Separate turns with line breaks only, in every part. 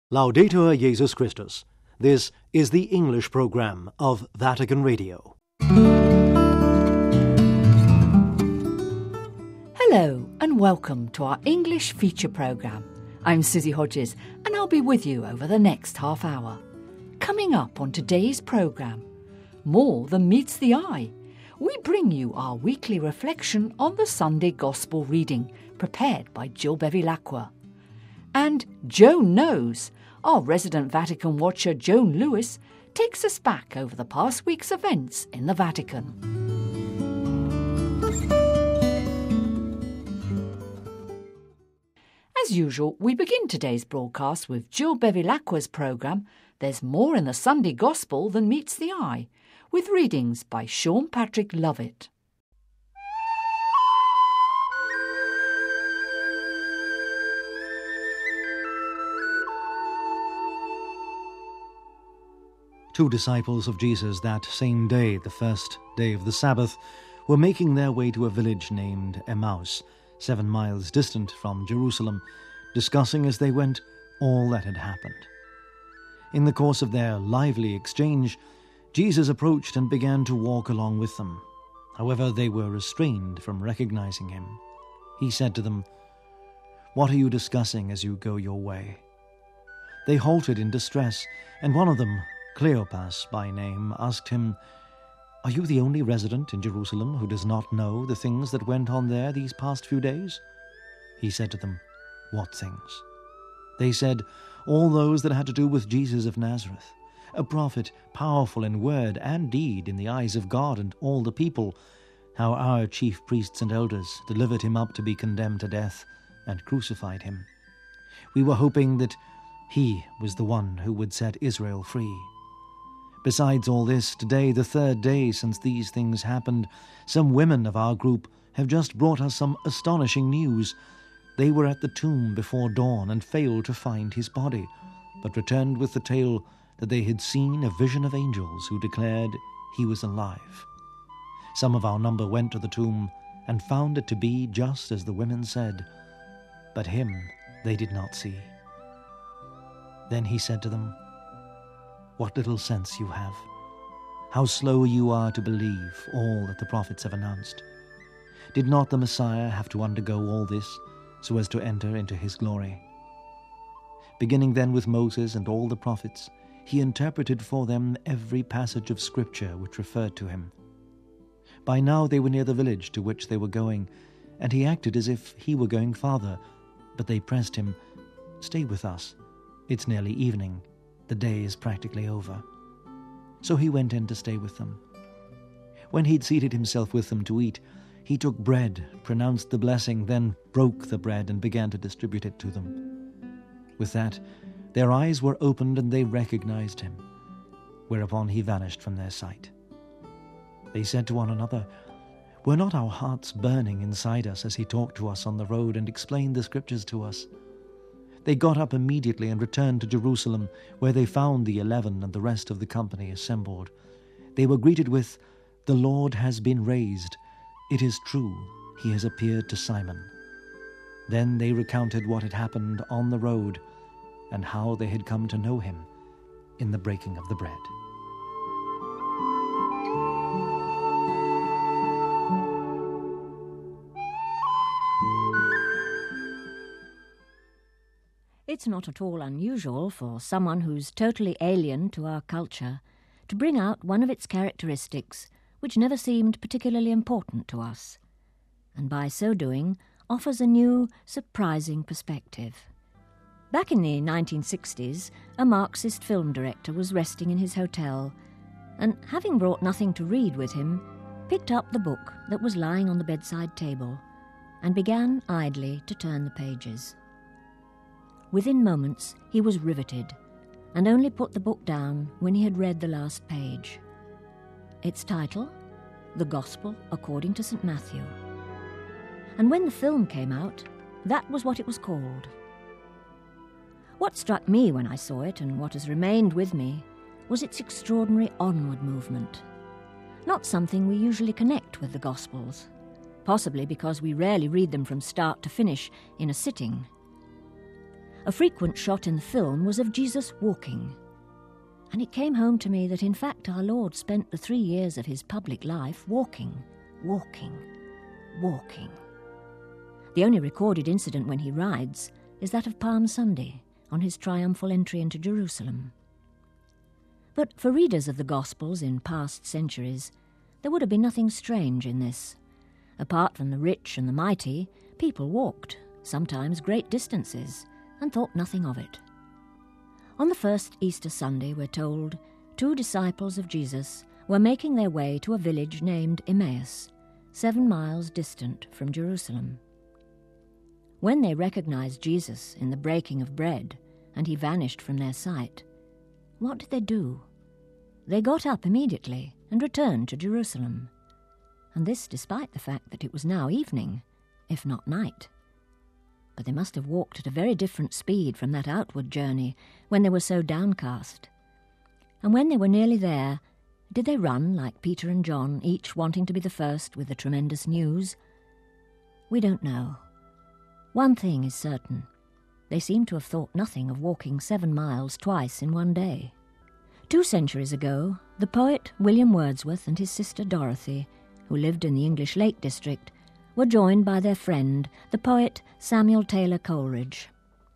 Laudetur Jesus Christus. This is the English program of Vatican Radio.
Hello and welcome to our English feature programme. I'm Susie Hodges and I'll be with you over the next half hour. Coming up on today's programme, more than meets the eye. We bring you our weekly reflection on the Sunday Gospel reading prepared by Jill Bevilacqua. And Joan Knows, our resident Vatican watcher Joan Lewis, takes us back over the past week's events in the Vatican. As usual, we begin today's broadcast with Jill Bevilacqua's programme, There's More in the Sunday Gospel Than Meets the Eye, with readings by Sean Patrick Lovett.
Two disciples of Jesus that same day, the first day of the Sabbath, were making their way to a village named Emmaus, 7 miles distant from Jerusalem, discussing as they went all that had happened. In the course of their lively exchange, Jesus approached and began to walk along with them. However, they were restrained from recognizing him. He said to them, "What are you discussing as you go your way?" They halted in distress, and one of them, Cleopas by name, asked him, "Are you the only resident in Jerusalem who does not know the things that went on there these past few days?" He said to them, "What things?" They said, "All those that had to do with Jesus of Nazareth, a prophet powerful in word and deed in the eyes of God and all the people, how our chief priests and elders delivered him up to be condemned to death and crucified him. We were hoping that he was the one who would set Israel free. Besides all this, today, the 3rd day since these things happened, some women of our group have just brought us some astonishing news. They were at the tomb before dawn and failed to find his body, but returned with the tale that they had seen a vision of angels who declared he was alive. Some of our number went to the tomb and found it to be just as the women said, but him they did not see." Then he said to them, "What little sense you have! How slow you are to believe all that the prophets have announced! Did not the Messiah have to undergo all this so as to enter into his glory? Beginning then with Moses and all the prophets, he interpreted for them every passage of Scripture which referred to him. By now they were near the village to which they were going, and he acted as if he were going farther, but they pressed him, 'Stay with us. It's nearly evening. The day is practically over.' So he went in to stay with them. When he'd seated himself with them to eat, he took bread, pronounced the blessing, then broke the bread and began to distribute it to them. With that, their eyes were opened and they recognized him, whereupon he vanished from their sight. They said to one another, 'Were not our hearts burning inside us as he talked to us on the road and explained the Scriptures to us?' They got up immediately and returned to Jerusalem, where they found the 11 and the rest of the company assembled. They were greeted with, 'The Lord has been raised. It is true, he has appeared to Simon.' Then they recounted what had happened on the road and how they had come to know him in the breaking of the bread."
It's not at all unusual for someone who's totally alien to our culture to bring out one of its characteristics which never seemed particularly important to us, and by so doing offers a new, surprising perspective. Back in the 1960s, a Marxist film director was resting in his hotel and, having brought nothing to read with him, picked up the book that was lying on the bedside table and began idly to turn the pages. Within moments he was riveted, and only put the book down when he had read the last page. Its title, The Gospel According to St. Matthew. And when the film came out, that was what it was called. What struck me when I saw it, and what has remained with me, was its extraordinary onward movement. Not something we usually connect with the Gospels, possibly because we rarely read them from start to finish in a sitting. A frequent shot in the film was of Jesus walking. And it came home to me that in fact our Lord spent the 3 years of his public life walking, walking, walking. The only recorded incident when he rides is that of Palm Sunday, on his triumphal entry into Jerusalem. But for readers of the Gospels in past centuries, there would have been nothing strange in this. Apart from the rich and the mighty, people walked, sometimes great distances, and thought nothing of it. On the first Easter Sunday, we're told, 2 disciples of Jesus were making their way to a village named Emmaus, 7 miles distant from Jerusalem. When they recognized Jesus in the breaking of bread, and he vanished from their sight, what did they do? They got up immediately and returned to Jerusalem, and this despite the fact that it was now evening, if not night. But they must have walked at a very different speed from that outward journey when they were so downcast. And when they were nearly there, did they run like Peter and John, each wanting to be the first with the tremendous news? We don't know. One thing is certain. They seem to have thought nothing of walking 7 miles twice in one day. 2 centuries ago, the poet William Wordsworth and his sister Dorothy, who lived in the English Lake District, were joined by their friend, the poet Samuel Taylor Coleridge.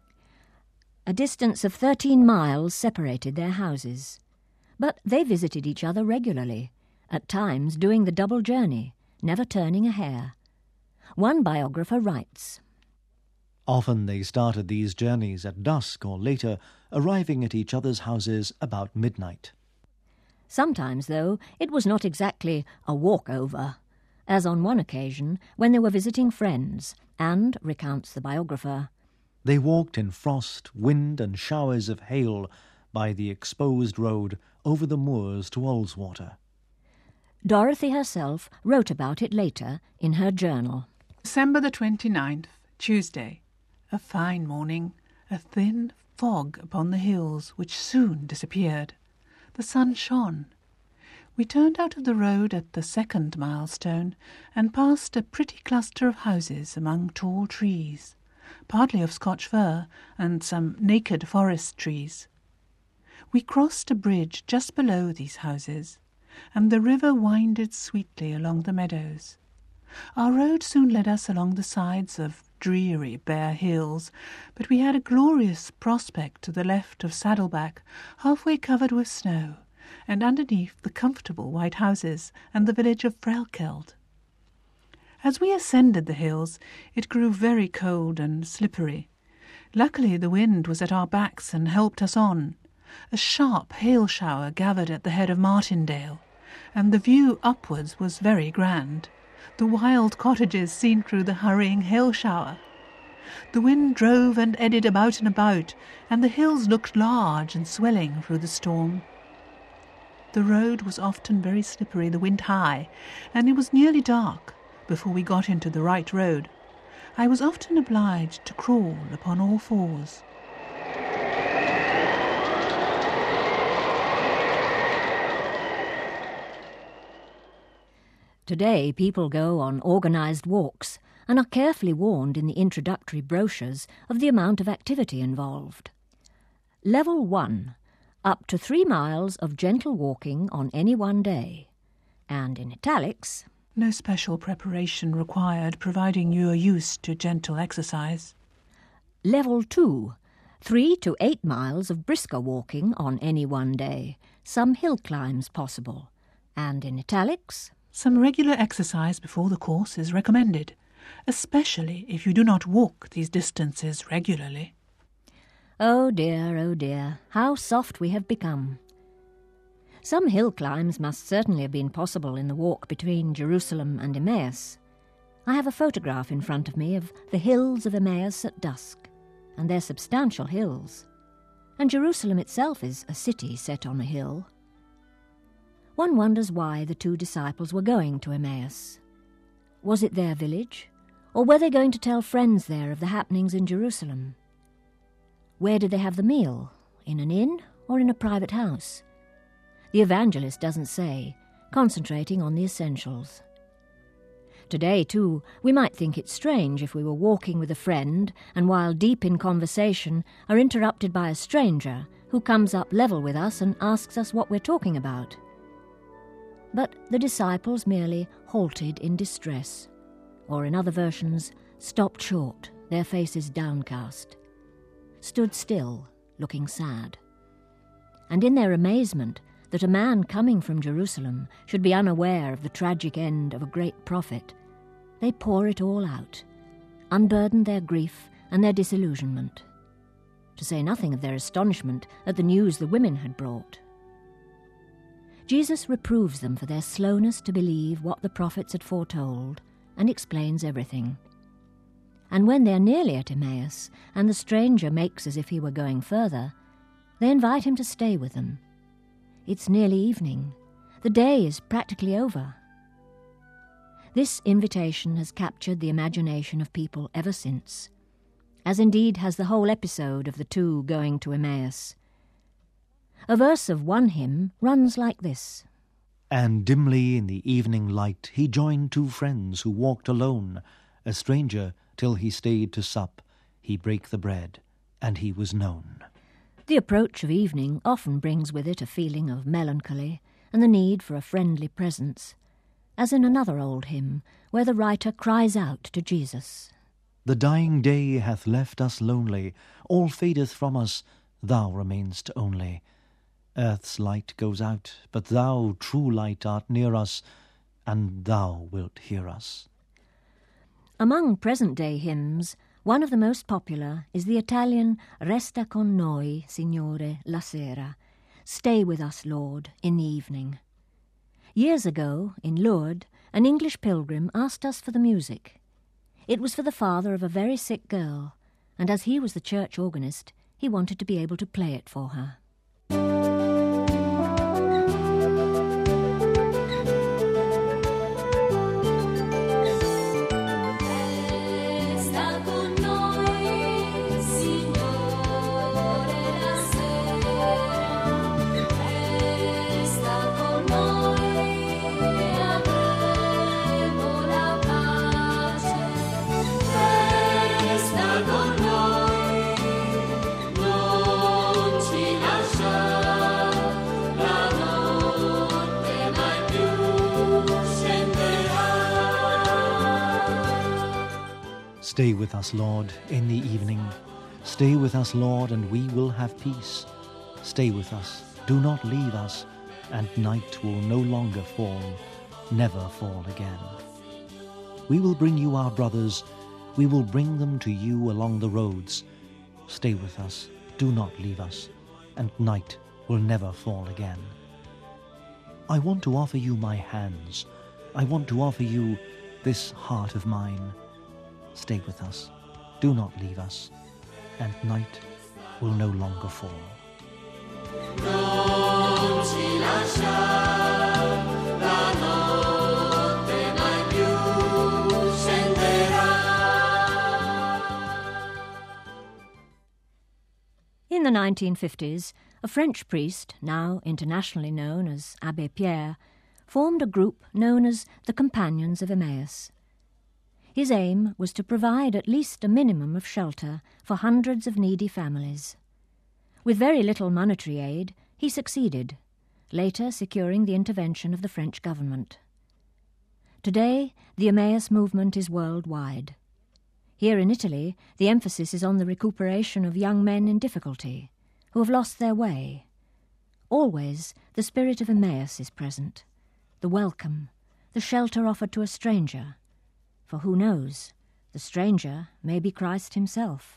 A distance of 13 miles separated their houses, but they visited each other regularly, at times doing the double journey, never turning a hair. One biographer writes,
Often they started these journeys at dusk or later, arriving at each other's houses about midnight.
Sometimes, though, it was not exactly a walk-over, as on one occasion when they were visiting friends, and, recounts the biographer,
they walked in frost, wind and showers of hail by the exposed road over the moors to Ullswater.
Dorothy herself wrote about it later in her journal.
December the 29th, Tuesday. A fine morning, a thin fog upon the hills which soon disappeared. The sun shone. We turned out of the road at the 2nd milestone and passed a pretty cluster of houses among tall trees, partly of Scotch fir and some naked forest trees. We crossed a bridge just below these houses, and the river winded sweetly along the meadows. Our road soon led us along the sides of dreary bare hills, but we had a glorious prospect to the left of Saddleback, halfway covered with snow, and underneath the comfortable white houses and the village of Frelkeld. As we ascended the hills, it grew very cold and slippery. Luckily the wind was at our backs and helped us on. A sharp hail shower gathered at the head of Martindale, and the view upwards was very grand. The wild cottages seen through the hurrying hail shower. The wind drove and eddied about and about, and the hills looked large and swelling through the storm. The road was often very slippery, the wind high, and it was nearly dark before we got into the right road. I was often obliged to crawl upon all fours.
Today, people go on organised walks and are carefully warned in the introductory brochures of the amount of activity involved. Level 1, up to 3 miles of gentle walking on any one day. And in italics,
no special preparation required, providing you are used to gentle exercise.
Level 2, 3 to 8 miles of brisker walking on any one day, some hill climbs possible. And in italics,
some regular exercise before the course is recommended, especially if you do not walk these distances regularly.
Oh dear, how soft we have become. Some hill climbs must certainly have been possible in the walk between Jerusalem and Emmaus. I have a photograph in front of me of the hills of Emmaus at dusk, and they're substantial hills. And Jerusalem itself is a city set on a hill. One wonders why the 2 disciples were going to Emmaus. Was it their village, or were they going to tell friends there of the happenings in Jerusalem? Where did they have the meal? In an inn or in a private house? The evangelist doesn't say, concentrating on the essentials. Today, too, we might think it strange if we were walking with a friend and while deep in conversation are interrupted by a stranger who comes up level with us and asks us what we're talking about. But the disciples merely halted in distress, or in other versions, stopped short, their faces downcast, stood still, looking sad. And in their amazement that a man coming from Jerusalem should be unaware of the tragic end of a great prophet, they pour it all out, unburden their grief and their disillusionment, to say nothing of their astonishment at the news the women had brought. Jesus reproves them for their slowness to believe what the prophets had foretold and explains everything. And when they are nearly at Emmaus and the stranger makes as if he were going further, they invite him to stay with them. It's nearly evening. The day is practically over. This invitation has captured the imagination of people ever since, as indeed has the whole episode of the two going to Emmaus. A verse of one hymn runs like this.
And dimly in the evening light he joined two friends who walked alone, a stranger till he stayed to sup, he brake the bread, and he was known.
The approach of evening often brings with it a feeling of melancholy and the need for a friendly presence, as in another old hymn where the writer cries out to Jesus.
The dying day hath left us lonely, all fadeth from us, thou remainst only. Earth's light goes out, but thou, true light, art near us, and thou wilt hear us.
Among present-day hymns, one of the most popular is the Italian Resta con noi, Signore, la sera, Stay with us, Lord, in the evening. Years ago, in Lourdes, an English pilgrim asked us for the music. It was for the father of a very sick girl, and as he was the church organist, he wanted to be able to play it for her.
Stay with us, Lord, in the evening. Stay with us, Lord, and we will have peace. Stay with us, do not leave us, and night will no longer fall, never fall again. We will bring you our brothers, we will bring them to you along the roads. Stay with us, do not leave us, and night will never fall again. I want to offer you my hands. I want to offer you this heart of mine. Stay with us, do not leave us, and night will no longer fall.
Non ci lasciar, la notte mai più scenderà.
In the 1950s, a French priest, now internationally known as Abbé Pierre, formed a group known as the Companions of Emmaus. His aim was to provide at least a minimum of shelter for hundreds of needy families. With very little monetary aid, he succeeded, later securing the intervention of the French government. Today, the Emmaus movement is worldwide. Here in Italy, the emphasis is on the recuperation of young men in difficulty, who have lost their way. Always, the spirit of Emmaus is present, the welcome, the shelter offered to a stranger. For who knows, the stranger may be Christ himself.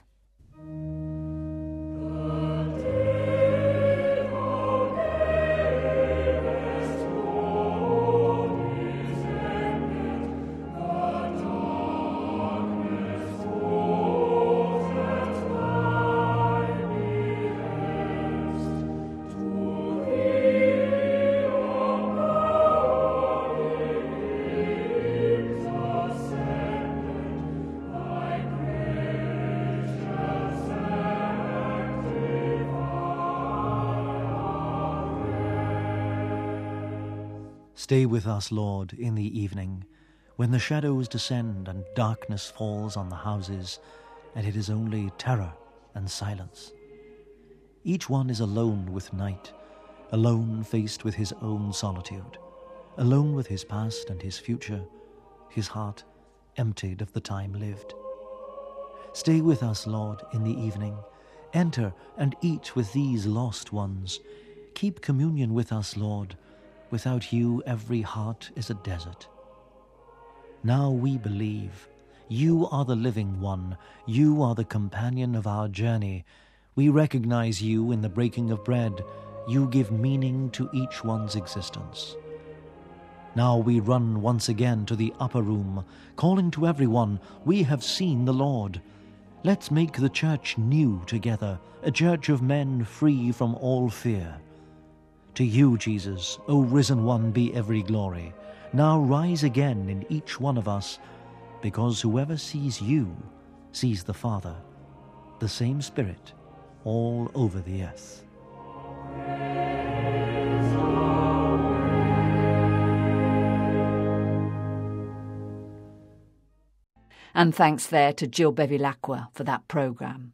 Stay with us, Lord, in the evening. when the shadows descend and darkness falls on the houses, and it is only terror and silence. Each one is alone with night, alone faced with his own solitude, alone with his past and his future, his heart emptied of the time lived. Stay with us, Lord, in the evening. Enter and eat with these lost ones. Keep communion with us, Lord. Without you, every heart is a desert. Now we believe. You are the living one. You are the companion of our journey. We recognize you in the breaking of bread. You give meaning to each one's existence. Now we run once again to the upper room, calling to everyone, we have seen the Lord. Let's make the church new together, a church of men free from all fear. To you, Jesus, O risen one, be every glory. Now rise again in each one of us, because whoever sees you sees the Father, the same Spirit, all over the earth.
And thanks there to Jill Bevilacqua for that programme.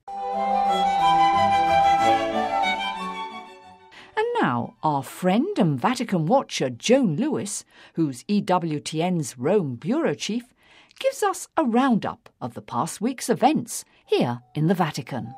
And now our friend and Vatican watcher Joan Lewis, who's EWTN's Rome Bureau Chief, gives us a roundup of the past week's events here in the Vatican.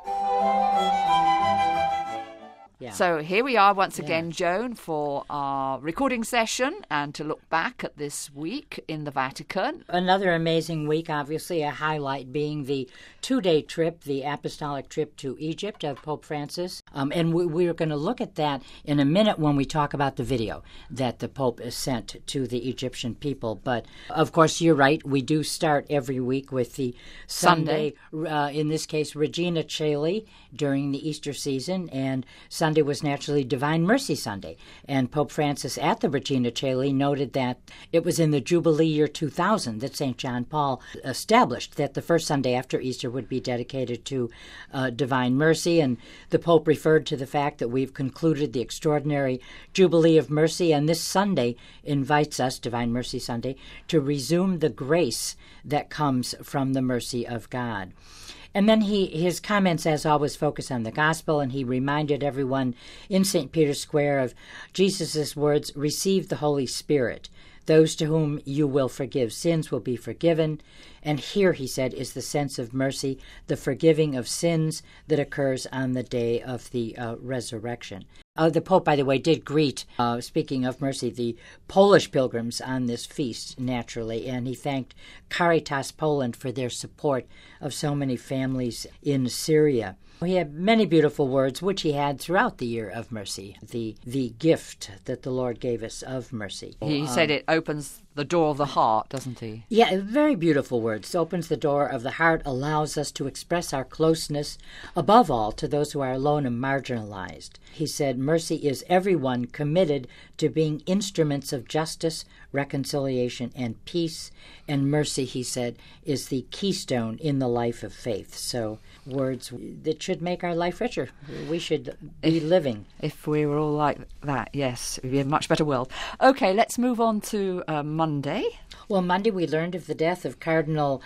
Yeah.
So here we are once again, Joan, for our recording session and to look back at this week in the Vatican.
Another amazing week, obviously, a highlight being the 2-day trip, the apostolic trip to Egypt of Pope Francis. And we're going to look at that in a minute when we talk about the video that the Pope has sent to the Egyptian people. But, of course, you're right. We do start every week with the Sunday, in this case, Regina Caeli during the Easter season, and Sunday was naturally Divine Mercy Sunday. And Pope Francis at the Regina Caeli noted that it was in the Jubilee year 2000 that St. John Paul established that the first Sunday after Easter would be dedicated to Divine Mercy. And the Pope referred to the fact that we've concluded the extraordinary Jubilee of Mercy, and this Sunday invites us, Divine Mercy Sunday, to resume the grace that comes from the mercy of God. And then his comments, as always, focus on the gospel, and he reminded everyone in St. Peter's Square of Jesus' words, receive the Holy Spirit. Those to whom you will forgive sins will be forgiven. And here, he said, is the sense of mercy, the forgiving of sins that occurs on the day of the resurrection. The Pope, by the way, did greet, speaking of mercy, the Polish pilgrims on this feast, naturally, and he thanked Caritas Poland for their support of so many families in Syria. He had many beautiful words, which he had throughout the year of mercy, the gift that the Lord gave us of mercy.
He said it opens the door of the heart, doesn't he?
Yeah, very beautiful words. Opens the door of the heart, allows us to express our closeness, above all, to those who are alone and marginalized. He said, mercy is everyone committed to being instruments of justice, reconciliation, and peace. And mercy, he said, is the keystone in the life of faith. So words that should make our life richer. We should be living.
If we were all like that, yes, it would be a much better world. Okay, let's move on to Monday.
Well, Monday we learned of the death of Cardinal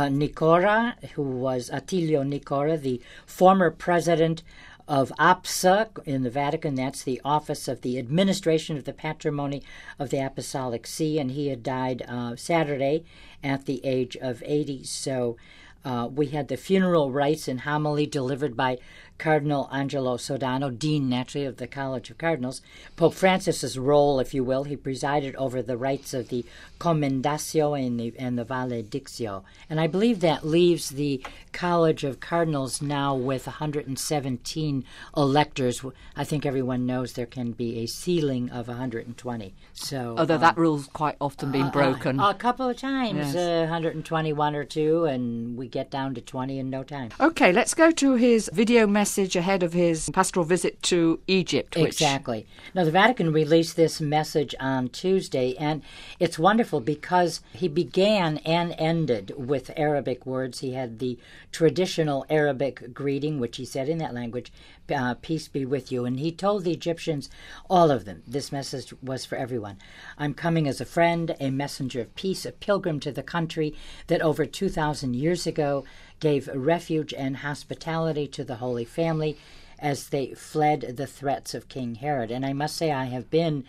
Nicora, who was Attilio Nicora, the former president of APSA in the Vatican. That's the Office of the Administration of the Patrimony of the Apostolic See, and he had died Saturday at the age of 80. So we had the funeral rites and homily delivered by Cardinal Angelo Sodano, Dean, naturally, of the College of Cardinals. Pope Francis's role, if you will, he presided over the rites of the Commendatio and the Valedictio. And I believe that leaves the College of Cardinals now with 117 electors. I think everyone knows there can be a ceiling of 120. So,
although that rule's quite often been broken.
A couple of times,
yes.
121 or two, and we get get down to 20 in no time.
Okay, let's go to his video message ahead of his pastoral visit to Egypt.
Exactly. Now, the Vatican released this message on Tuesday, and it's wonderful because he began and ended with Arabic words. He had the traditional Arabic greeting, which he said in that language, peace be with you. And he told the Egyptians, all of them, this message was for everyone. I'm coming as a friend, a messenger of peace, a pilgrim to the country that over 2,000 years ago gave refuge and hospitality to the Holy Family as they fled the threats of King Herod. And I must say, I have been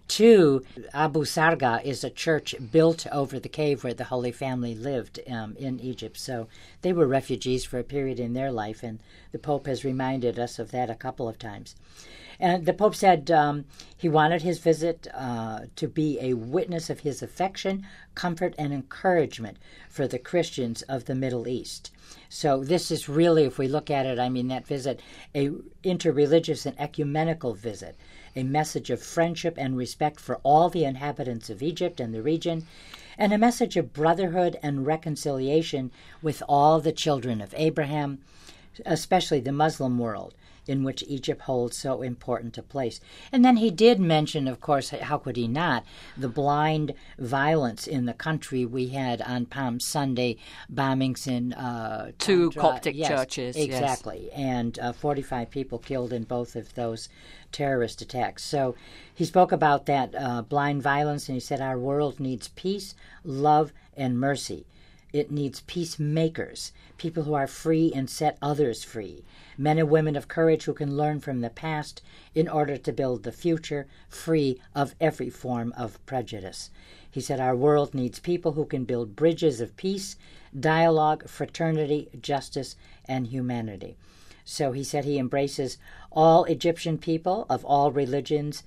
to Abu Sarga, is a church built over the cave where the Holy Family lived in Egypt. So they were refugees for a period in their life, and the Pope has reminded us of that a couple of times. And the Pope said he wanted his visit to be a witness of his affection, comfort, and encouragement for the Christians of the Middle East. So this is really, if we look at it, I mean, that visit, a interreligious and ecumenical visit, a message of friendship and respect for all the inhabitants of Egypt and the region, and a message of brotherhood and reconciliation with all the children of Abraham, especially the Muslim world, in which Egypt holds so important a place. And then he did mention, of course, how could he not, the blind violence in the country. We had on Palm Sunday bombings in
two Coptic
yes,
churches.
Exactly, yes. And 45 people killed in both of those terrorist attacks. So he spoke about that blind violence, and he said our world needs peace, love, and mercy. It needs peacemakers, people who are free and set others free, men and women of courage who can learn from the past in order to build the future free of every form of prejudice. He said our world needs people who can build bridges of peace, dialogue, fraternity, justice, and humanity. So he said he embraces all Egyptian people of all religions,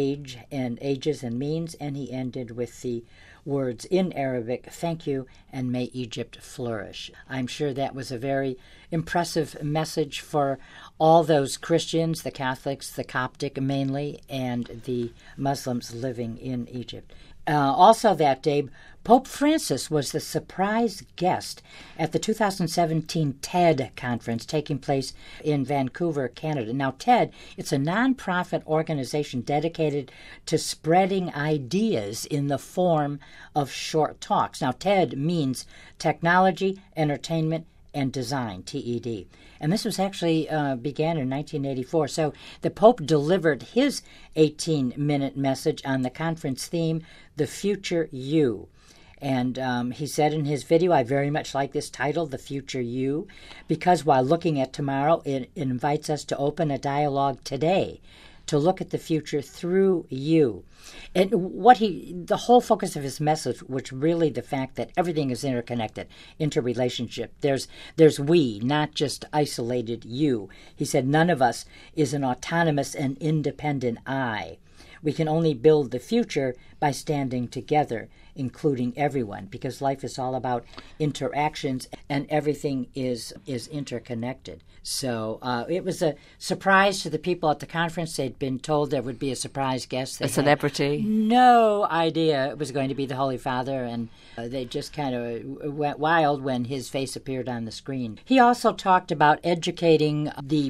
ages and means, and he ended with the words in Arabic, thank you, and may Egypt flourish. I'm sure that was a very impressive message for all those Christians, the Catholics, the Coptic mainly, and the Muslims living in Egypt. Also that day, Pope Francis was the surprise guest at the 2017 TED conference taking place in Vancouver, Canada. Now, TED, it's a nonprofit organization dedicated to spreading ideas in the form of short talks. Now, TED means Technology, Entertainment, and Design, TED. And this was actually began in 1984. So the Pope delivered his 18-minute message on the conference theme, The Future You. And he said in his video, I very much like this title, The Future You, because while looking at tomorrow, it invites us to open a dialogue today, to look at the future through you. And the whole focus of his message was really the fact that everything is interconnected, interrelationship. There's we, not just isolated you. He said none of us is an autonomous and independent I. We can only build the future by standing together, including everyone, because life is all about interactions and everything is interconnected. So it was a surprise to the people at the conference. They'd been told there would be a surprise guest.
A celebrity?
No idea it was going to be the Holy Father, and they just kind of went wild when his face appeared on the screen. He also talked about educating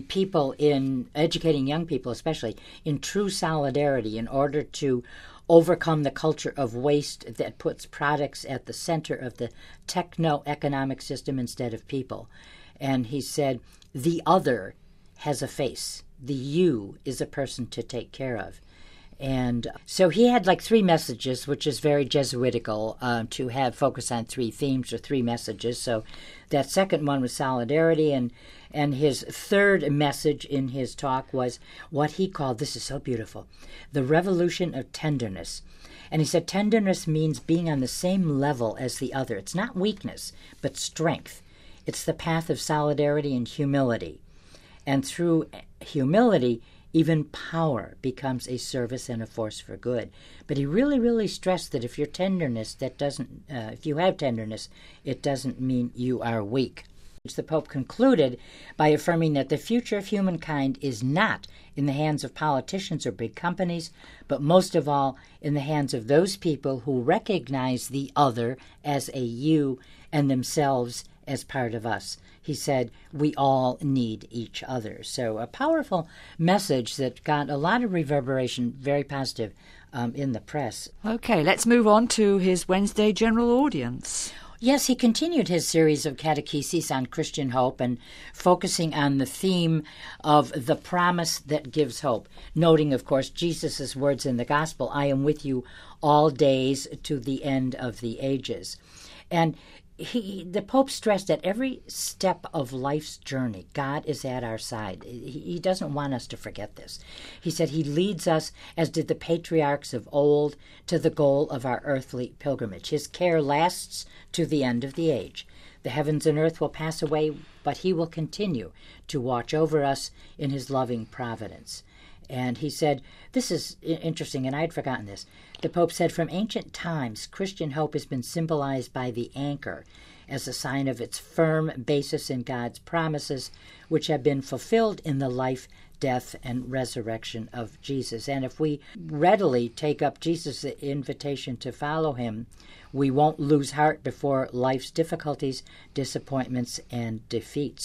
young people especially, in true solidarity in order to overcome the culture of waste that puts products at the center of the techno-economic system instead of people. And he said, the other has a face. The you is a person to take care of. And so he had like three messages, which is very Jesuitical to have focus on three themes or three messages. So that second one was solidarity, and his third message in his talk was what he called, this is so beautiful, the revolution of tenderness. And he said tenderness means being on the same level as the other. It's not weakness, but strength. It's the path of solidarity and humility. And through humility, even power becomes a service and a force for good. But he really, really stressed that if you have tenderness, it doesn't mean you are weak. The Pope concluded by affirming that the future of humankind is not in the hands of politicians or big companies, but most of all in the hands of those people who recognize the other as a you and themselves as part of us. He said, we all need each other. So a powerful message that got a lot of reverberation, very positive, in the press.
Okay, let's move on to his Wednesday general audience.
Yes, he continued his series of catecheses on Christian hope and focusing on the theme of the promise that gives hope, noting, of course, Jesus' words in the gospel, I am with you all days to the end of the ages. And the Pope stressed at every step of life's journey, God is at our side. He doesn't want us to forget this. He said he leads us, as did the patriarchs of old, to the goal of our earthly pilgrimage. His care lasts to the end of the age. The heavens and earth will pass away, but he will continue to watch over us in his loving providence. And he said, this is interesting, and I'd forgotten this. The Pope said, from ancient times, Christian hope has been symbolized by the anchor as a sign of its firm basis in God's promises, which have been fulfilled in the life, death, and resurrection of Jesus. And if we readily take up Jesus' invitation to follow him, we won't lose heart before life's difficulties, disappointments, and defeats.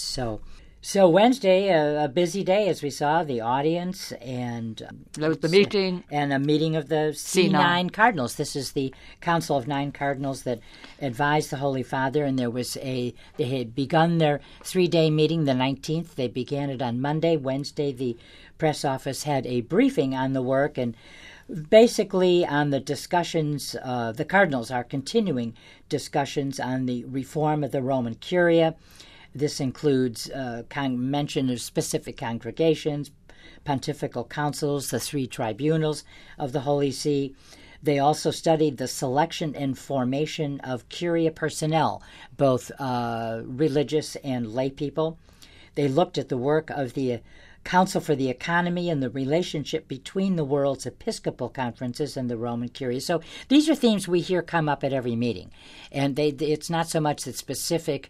So Wednesday, a busy day, as we saw, the audience and
there was the meeting.
And a meeting of the C9 Cardinals. This is the Council of 9 Cardinals that advised the Holy Father, and they had begun their 3-day meeting the 19th. They began it on Monday. Wednesday, the press office had a briefing on the work, and basically on the discussions, the Cardinals are continuing discussions on the reform of the Roman Curia. This includes mention of specific congregations, pontifical councils, the 3 tribunals of the Holy See. They also studied the selection and formation of curia personnel, both religious and lay people. They looked at the work of the Council for the Economy and the relationship between the world's episcopal conferences and the Roman Curia. So these are themes we hear come up at every meeting. And it's not so much that specific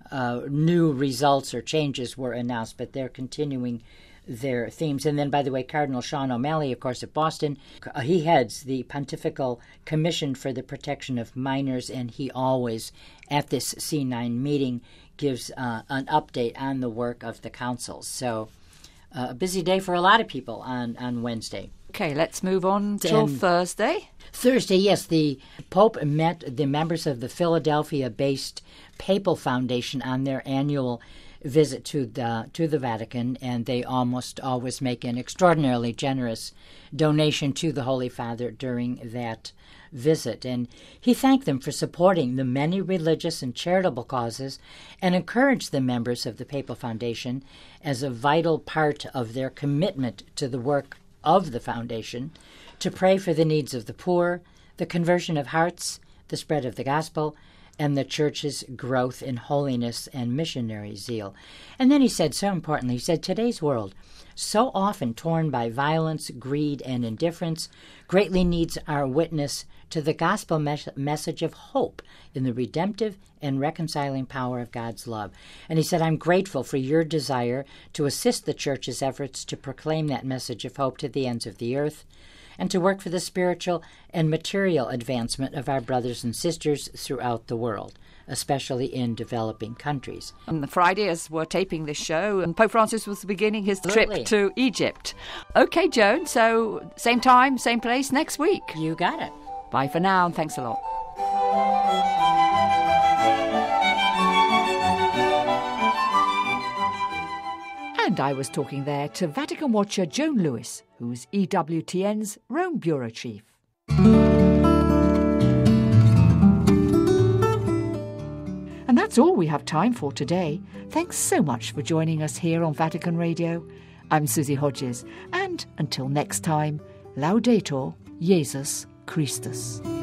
new results or changes were announced, but they're continuing their themes. And then, by the way, Cardinal Sean O'Malley, of course, at Boston, he heads the Pontifical Commission for the Protection of Minors, and he always, at this C9 meeting, gives an update on the work of the councils. So a busy day for a lot of people on Wednesday.
Okay, let's move on till Thursday.
Thursday, yes, the Pope met the members of the Philadelphia-based Papal Foundation on their annual visit to the Vatican, and they almost always make an extraordinarily generous donation to the Holy Father during that visit. And he thanked them for supporting the many religious and charitable causes and encouraged the members of the Papal Foundation as a vital part of their commitment to the work of the foundation to pray for the needs of the poor, the conversion of hearts, the spread of the gospel, and the Church's growth in holiness and missionary zeal. And then he said, so importantly, he said, today's world, so often torn by violence, greed, and indifference, greatly needs our witness to the gospel message of hope in the redemptive and reconciling power of God's love. And he said, I'm grateful for your desire to assist the Church's efforts to proclaim that message of hope to the ends of the earth, and to work for the spiritual and material advancement of our brothers and sisters throughout the world, especially in developing countries.
On the Friday, as we're taping this show, and Pope Francis was beginning his trip to Egypt. Okay, Joan, so same time, same place next week.
You got it.
Bye for now, and thanks a lot. And I was talking there to Vatican watcher Joan Lewis, who's EWTN's Rome Bureau Chief. And that's all we have time for today. Thanks so much for joining us here on Vatican Radio. I'm Susie Hodges, and until next time, Laudetur Jesus Christus.